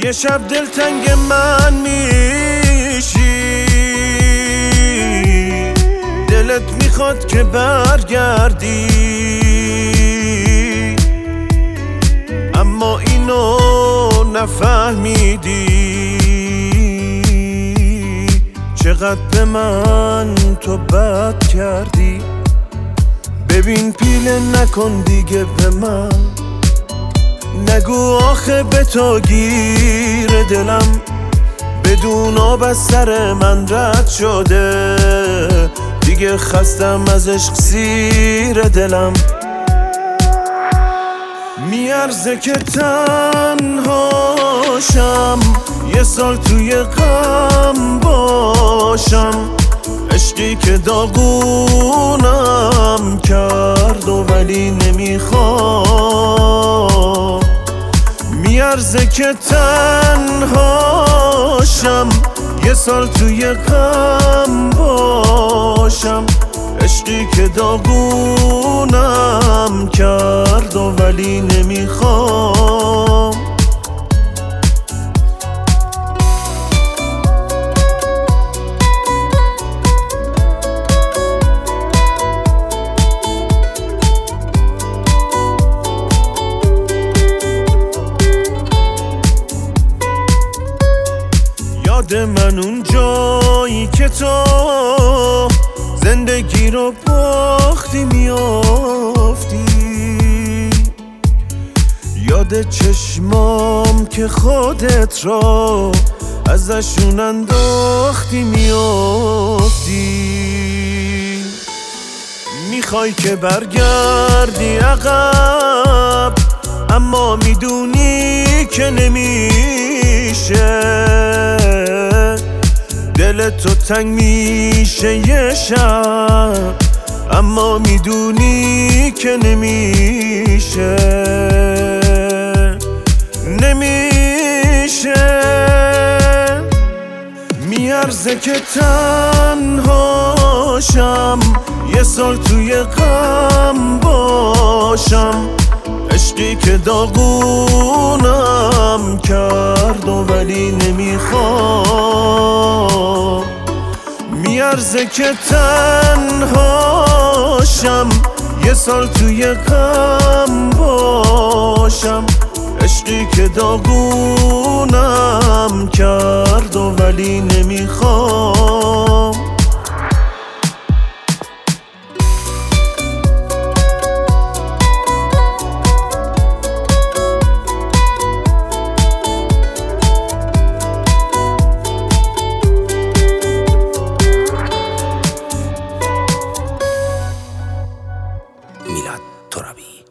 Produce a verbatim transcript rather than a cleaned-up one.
یه شب دلتنگ من میشی، دلت میخواد که برگردی، اما اینو نفهمیدی چقدر به من تو بد کردی. ببین پیله نکن دیگه به من، نگو آخه به تو گیر دلم، بدون آب از سر من رد شده، دیگه خستم از عشق زیر دلم. میارزه که تنهاشم، یه سال توی غم باشم، عشقی که داغونم کرد و ولی نمیخوام. میارزه که تنهاشم، یه سال توی غم باشم، عشقی که داغونم کرد و ولی نمیخوام. یاد من اون جایی که تو زندگی رو باختی میافتی، یاد چشمام که خودت را ازشون انداختی میافتی. میخوای که برگردی عقب، اما میدونی که نمیشه، دل تو تنگ میشه یه شب، اما میدونی که نمیشه، نمیشه. میارزه که تنهاشم، یه سال توی غم باشم، عشقی که داغونم کرد و ولی نمیخوام. میارزه که تنهاشم، یه سال توی غم باشم، عشقی که داغونم کرد و ولی نمیخوام. میلاد ترابی.